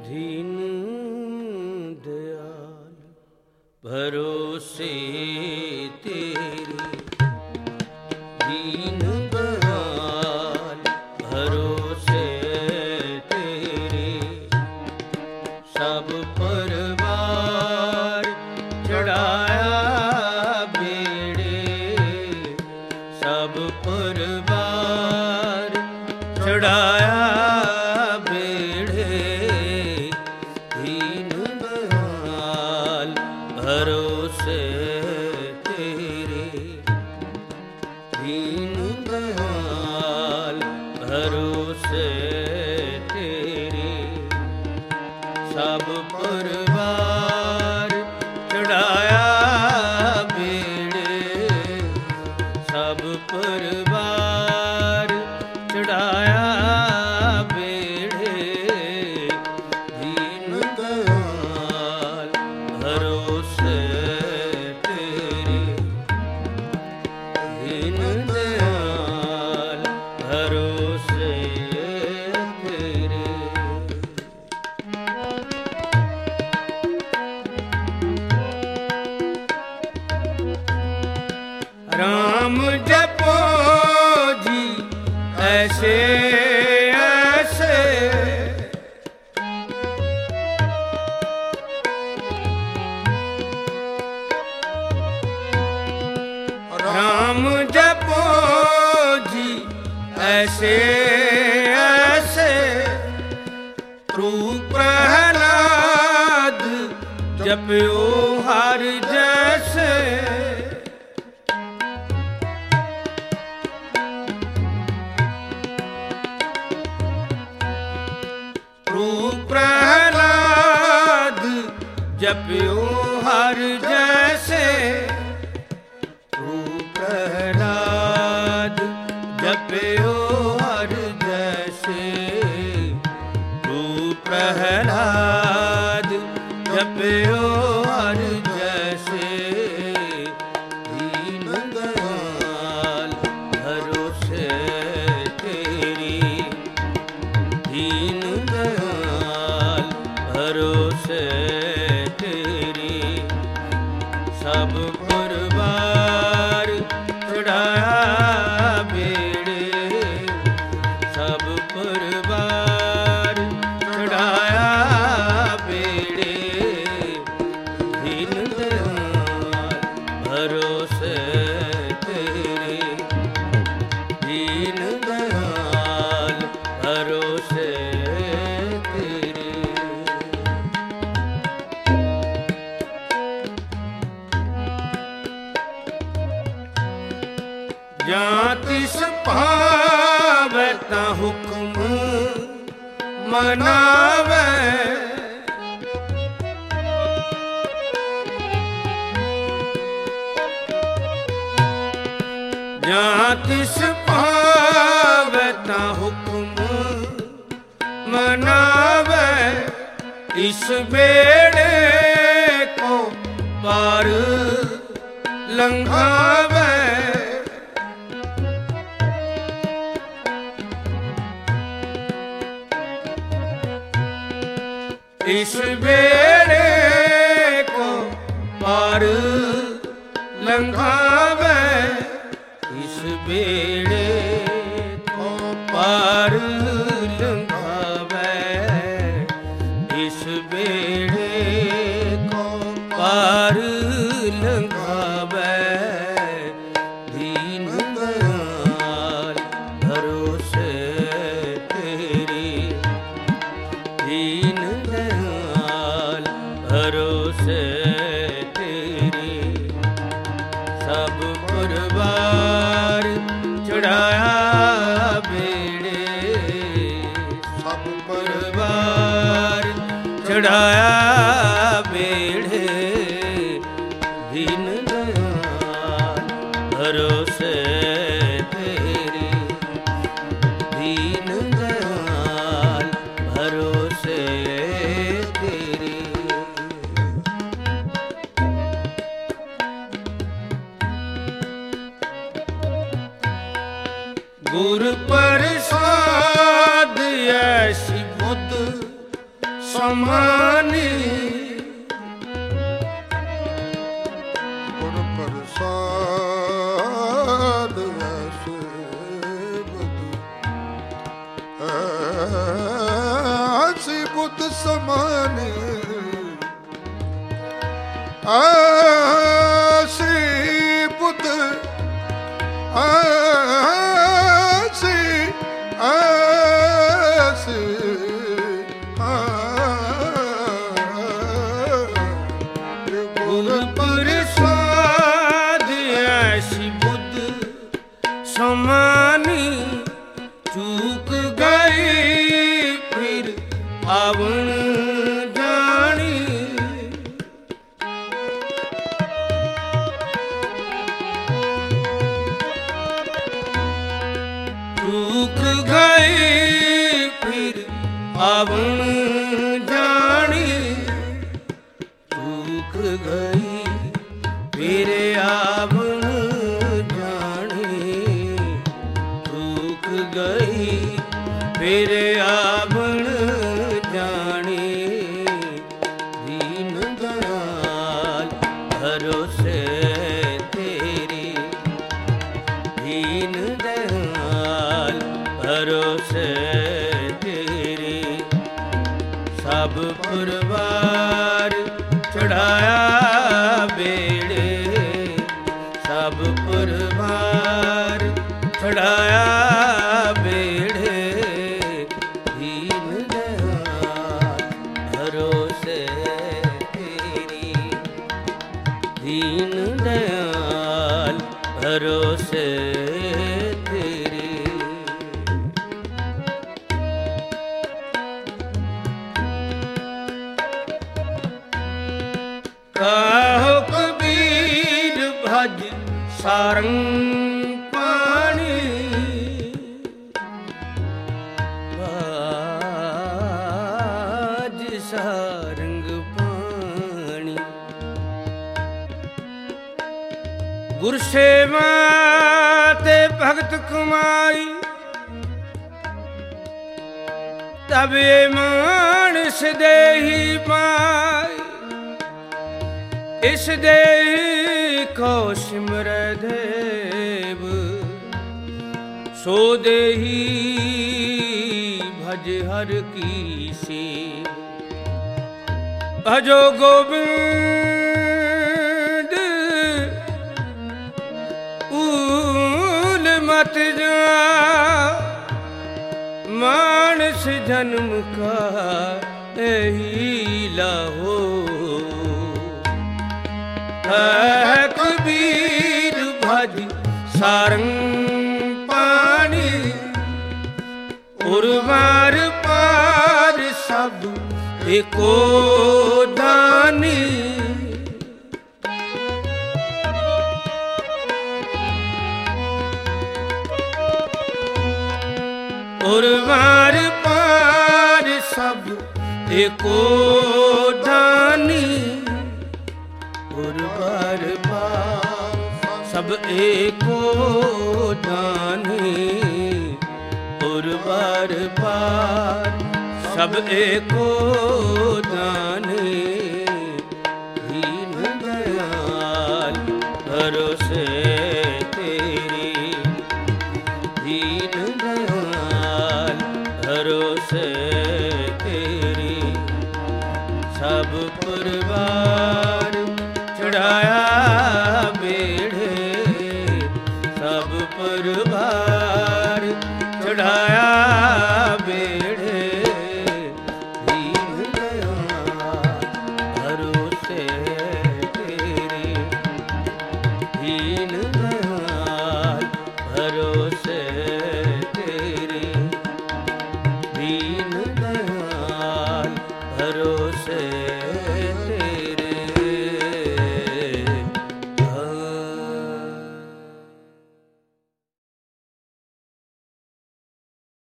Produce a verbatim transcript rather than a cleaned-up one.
दीन दयाल भरोसे तेरे, दीन दयाल भरोसे तेरे, सब परवार चढ़ाया बेड़े, सब परवार चढ़ाया बेड़े, दीन दयाल भरोसे तेरे, दीन दयाल भरोसे तेरे, सब परवार चढ़ाया बेड़े, सब परवार चढ़ाया बेड़े, दीन दयाल भरोसे तेरे, दीन दयाल भरोसे तेरे। राम जपो जी ऐसे ऐसे, राम जपो जी ऐसे ऐसे, ध्रुव प्रहलाद जप्यो हर जैसे, प्रहलाद जप्यो हर जैसे, प्रहलाद जप्यो हर जैसे, प्रहलाद जप्यो हर जैसे, दीन दयाल भरोसे तेरी, दीन दयाल भरोसे तेरी, सब परवार चढ़ाया बेड़े, सब परवार चढ़ाया बेड़े, दीन दयाल भरोसे तेरे, दीन दयाल भरोसे तेरे। जां तिस भावै तां हुक्म मनावै, जां तिस भावै तां हुक्म मनावै, इस बेड़े को पार लंघावै, इस बेड़े को पार लंघावै, इस बेड़े को पार लंघावै, इस बेड़े को पार लंघावै, दीन दयाल भरोसे तेरे, दीन दयाल भरोसे तेरे, सब परवार चढ़ाया बेड़े, सब परवार चढ़ाया बेड़े, दीन दयाल भरोसे तेरे, दीन दयाल भरोसे तेरे। गुर प्रसाद ऐसी बुद्ध ਸਮਾਨੀ। ਗੁਰ ਪ੍ਰਸਾਦ ਐਸੇ ਬੁੱਧ ਐਸੀ ਬੁੱਧ ਸਮਾਨੀ। ਐਸੀ ਬੁੱਧ ਐਸੀ ਐਸੀ ਗੁਰ ਪ੍ਰਸਾਦ ਐਸੀ ਬੁੱਧ ਸਮਾਨੀ। ਚੂਕ ਗਈ ਫਿਰ ਆਵਣ ਜਾਣੀ। ਚੂਕ ਗਈ ਫਿਰ ਆਵਣ ਜਾਣੀ। ਚੂਕ ਗਈ ਫਿਰ ਆਵਣ ਜਾਣੀ। ਚੂਕ ਗਈ ਫਿਰ ਆਵਣ ਜਾਣੀ। ਦੀਨ ਦਇਆਲ ਭਰੋਸੇ ਤੇਰੀ। ਦੀਨ ਦਇਆਲ ਭਰੋਸੇ ਤੇਰੀ। ਸਭ ਪਰਵਾਰ ਚੜਾਇਆ ਬੇੜੇ। ਸਭ ਪਰਵਾਰ ਚੜਾਇਆ ਬੇੜੇ। ਦੀਨ ਦਇਆਲ ਭਰੋਸੇ ਤੇਰੀ। ਦੀਨ ਦਇਆਲ ਭਰੋਸੇ ਤੇਰੀ। ਕਾਹੋ ਕਬੀਰ ਭਜ ਸਾਰੰਗ ਪਾਣੀ। ਭਜ ਸਾਰੰਗ ਪਾਣੀ। ਗੁਰ ਸੇਵਾ ਤੇ ਭਗਤ ਕਮਾਈ। ਤਬੇ ਮਾਨਸ ਦੇਹੀ ਪਾਈ। ਇਸ ਦੇਹੀ ਕੋ ਸਿਮਰੈ ਦੇਵ। ਸੋ ਦੇਹੀ ਭਜ ਹਰ ਕੀ ਸੇਵ। ਭਜੋ ਗੋਬਿੰਦ ਊਲ ਮਤ ਜਾ। ਮਾਨਸ ਜਨਮ ਕਾ ਇਹੀ ਲਾਹੋ। ਹੈ ਕਬੀਰ ਭਜ ਸਾਰੰਗ ਪਾਣੀ। ਉਰਵਾਰ ਪਾਰ ਸਭ ਏਕੋ ਦਾਨੀ। ਉਰਵਾਰ ਪਾਰ ਸਭ ਏਕੋ ਦਾਨੀ। ਉਰਵਾਰ ਪਾਰ ਸਭ ਏਕੋ ਦਾਨੀ। ਉਰਵਾਰ ਪਾਰ ਸਭ ਏਕੋ ਦਾਨੀ। ਦੀਨ ਦਇਆਲ ਭਰੋਸੇ ਤੇਰੀ। ਦੀਨ ਦਇਆਲ ਭਰੋਸੇ ਤੇਰੀ। ਸਭ ਪਰਵਾਰ ਚੜਾਇਆ ਬੇੜੇ। ਸਭ ਪਰਵਾਰ ਚੜਾਇਆ ਬੇੜੇ। ਦੀਨ ਦਇਆਲ ਭਰੋਸੇ ਤੇਰੀ। ਦੀਨ ਦਇਆਲ ਭਰੋਸੇ ਤੇਰੀ। ਦੀਨ ਦਇਆਲ ਭਰੋਸੇ